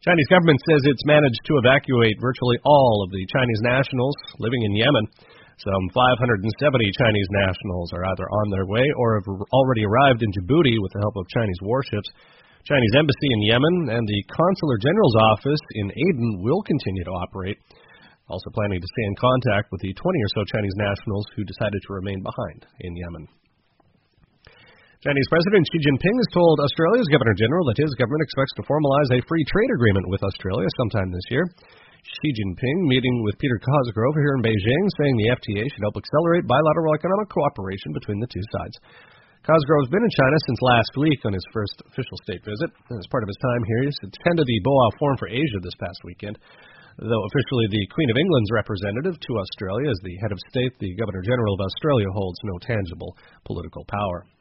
Chinese government says it's managed to evacuate virtually all of the Chinese nationals living in Yemen. Some 570 Chinese nationals are either on their way or have already arrived in Djibouti with the help of Chinese warships. Chinese embassy in Yemen and the Consular General's office in Aden will continue to operate, also planning to stay in contact with the 20 or so Chinese nationals who decided to remain behind in Yemen. Chinese President Xi Jinping has told Australia's Governor-General that his government expects to formalize a free trade agreement with Australia sometime this year. Xi Jinping meeting with Peter Cosgrove here in Beijing, saying the FTA should help accelerate bilateral economic cooperation between the two sides. Cosgrove's been in China since last week on his first official state visit. As part of his time here, he's attended the Boao Forum for Asia this past weekend. Though officially the Queen of England's representative to Australia as the head of state, the Governor-General of Australia holds no tangible political power.